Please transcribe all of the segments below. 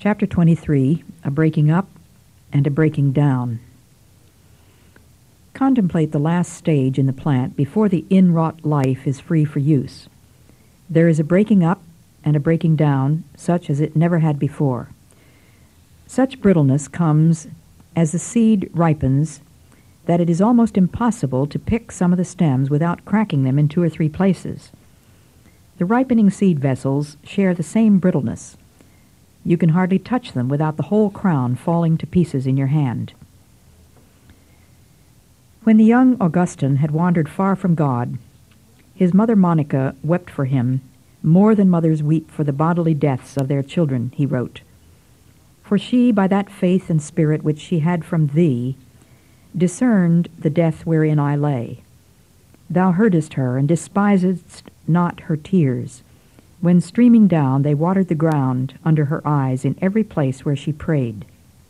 Chapter 23, A Breaking Up and a Breaking Down. Contemplate the last stage in the plant before the inwrought life is free for use. There is a breaking up and a breaking down, such as it never had before. Such brittleness comes as the seed ripens that it is almost impossible to pick some of the stems without cracking them in 2 or 3 places. The ripening seed vessels share the same brittleness. You can hardly touch them without the whole crown falling to pieces in your hand. When the young Augustine had wandered far from God, his mother Monica wept for him more than mothers weep for the bodily deaths of their children, he wrote. For she, by that faith and spirit which she had from thee, discerned the death wherein I lay. Thou heardest her, and despisedst not her tears. When streaming down, they watered the ground under her eyes in every place where she prayed.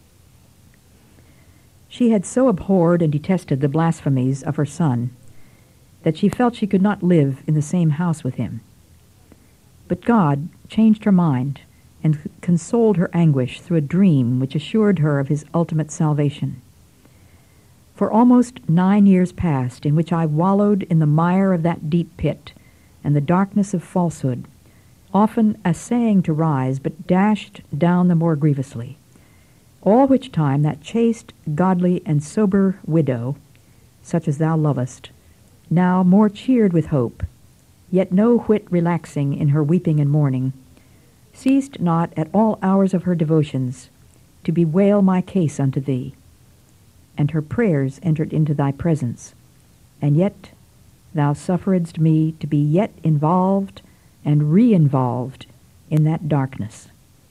She had so abhorred and detested the blasphemies of her son that she felt she could not live in the same house with him. But God changed her mind and consoled her anguish through a dream which assured her of his ultimate salvation. For almost 9 years past, in which I wallowed in the mire of that deep pit and the darkness of falsehood, often essaying to rise, but dashed down the more grievously. All which time that chaste, godly, and sober widow, such as thou lovest, now more cheered with hope, yet no whit relaxing in her weeping and mourning, ceased not at all hours of her devotions to bewail my case unto thee, and her prayers entered into thy presence, and yet thou sufferedst me to be yet involved and re-involved in that darkness.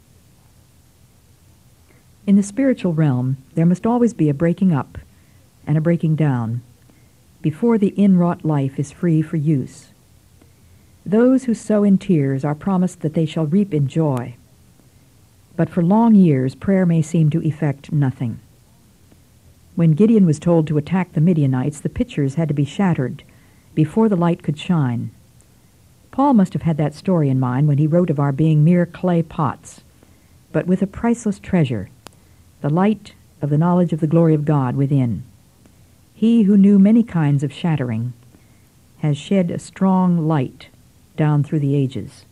In the spiritual realm, there must always be a breaking up and a breaking down before the inwrought life is free for use. Those who sow in tears are promised that they shall reap in joy, but for long years prayer may seem to effect nothing. When Gideon was told to attack the Midianites, the pitchers had to be shattered before the light could shine. Paul must have had that story in mind when he wrote of our being mere clay pots, but with a priceless treasure, the light of the knowledge of the glory of God within. He who knew many kinds of shattering has shed a strong light down through the ages.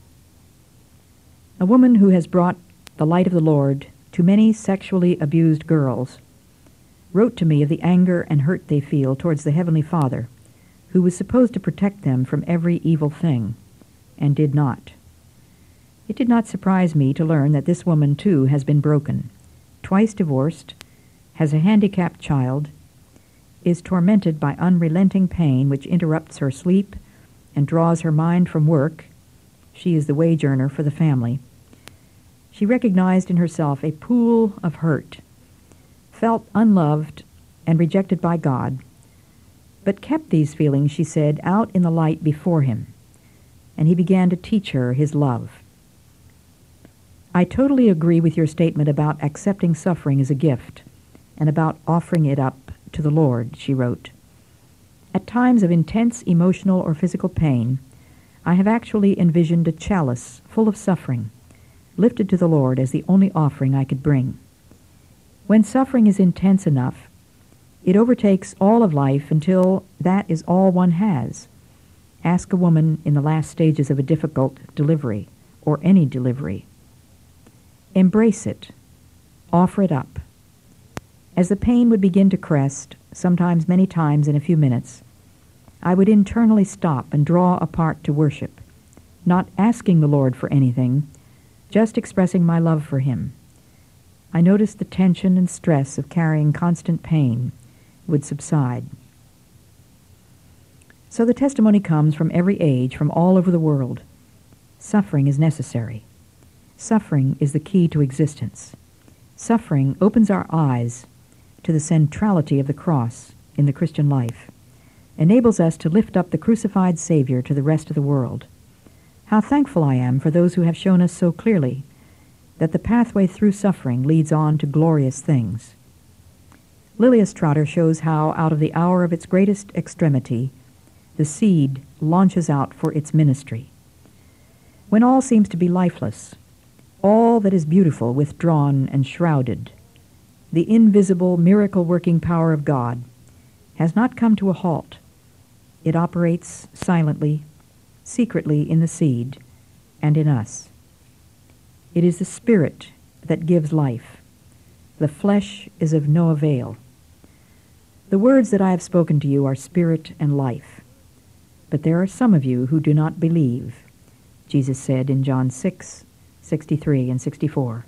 A woman who has brought the light of the Lord to many sexually abused girls wrote to me of the anger and hurt they feel towards the Heavenly Father, who was supposed to protect them from every evil thing, and did not. It did not surprise me to learn that this woman, too, has been broken, twice divorced, has a handicapped child, is tormented by unrelenting pain which interrupts her sleep and draws her mind from work. She is the wage earner for the family. She recognized in herself a pool of hurt, felt unloved and rejected by God, but kept these feelings, she said, out in the light before him, and he began to teach her his love. I totally agree with your statement about accepting suffering as a gift and about offering it up to the Lord, she wrote. At times of intense emotional or physical pain, I have actually envisioned a chalice full of suffering, lifted to the Lord as the only offering I could bring. When suffering is intense enough, it overtakes all of life until that is all one has. Ask a woman in the last stages of a difficult delivery, or any delivery. Embrace it. Offer it up. As the pain would begin to crest, sometimes many times in a few minutes, I would internally stop and draw apart to worship, not asking the Lord for anything, just expressing my love for him. I noticed the tension and stress of carrying constant pain would subside. So the testimony comes from every age, from all over the world. Suffering is necessary. Suffering is the key to existence. Suffering opens our eyes to the centrality of the cross in the Christian life, enables us to lift up the crucified Savior to the rest of the world. How thankful I am for those who have shown us so clearly that the pathway through suffering leads on to glorious things. Lilias Trotter shows how, out of the hour of its greatest extremity, the seed launches out for its ministry. When all seems to be lifeless, all that is beautiful withdrawn and shrouded, the invisible miracle-working power of God, has not come to a halt. It operates silently, secretly in the seed and in us. It is the Spirit that gives life. The flesh is of no avail. The words that I have spoken to you are spirit and life. But there are some of you who do not believe, Jesus said in John 6:63 and 64.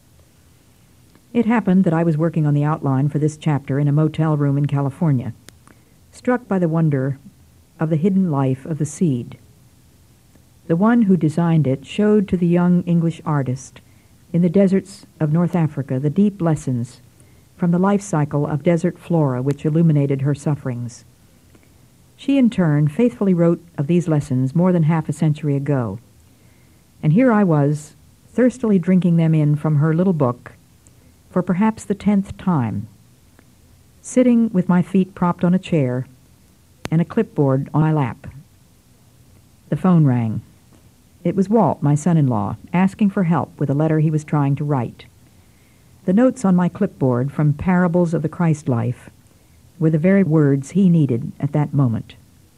It happened that I was working on the outline for this chapter in a motel room in California, struck by the wonder of the hidden life of the seed. The one who designed it showed to the young English artist in the deserts of North Africa the deep lessons from the life cycle of desert flora which illuminated her sufferings. She, in turn, faithfully wrote of these lessons more than half a century ago. And here I was, thirstily drinking them in from her little book for perhaps the 10th time, sitting with my feet propped on a chair and a clipboard on my lap. The phone rang. It was Walt, my son-in-law, asking for help with a letter he was trying to write. The notes on my clipboard from Parables of the Christ Life were the very words he needed at that moment.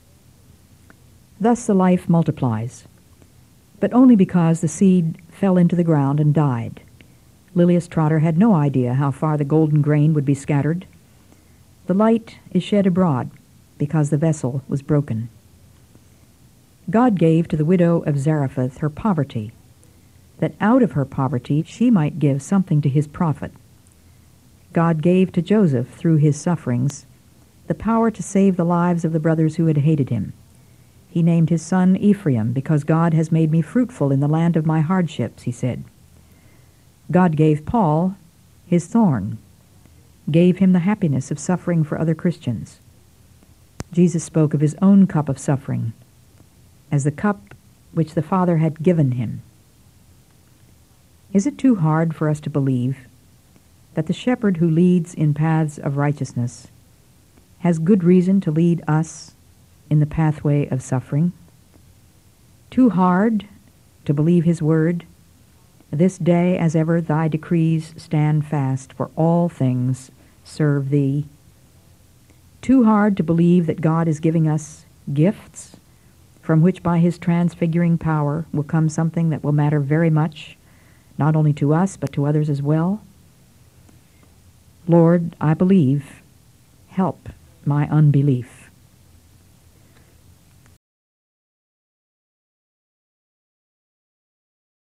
Thus the life multiplies, but only because the seed fell into the ground and died. Lilias Trotter had no idea how far the golden grain would be scattered. The light is shed abroad because the vessel was broken. God gave to the widow of Zarephath her poverty, that out of her poverty she might give something to his prophet. God gave to Joseph, through his sufferings, the power to save the lives of the brothers who had hated him. He named his son Ephraim, because God has made me fruitful in the land of my hardships, he said. God gave Paul his thorn, gave him the happiness of suffering for other Christians. Jesus spoke of his own cup of suffering as the cup which the Father had given him. Is it too hard for us to believe that the shepherd who leads in paths of righteousness has good reason to lead us in the pathway of suffering? Too hard to believe his word? This day as ever thy decrees stand fast, for all things serve thee. Too hard to believe that God is giving us gifts from which by his transfiguring power will come something that will matter very much, not only to us but to others as well? Lord, I believe. Help my unbelief.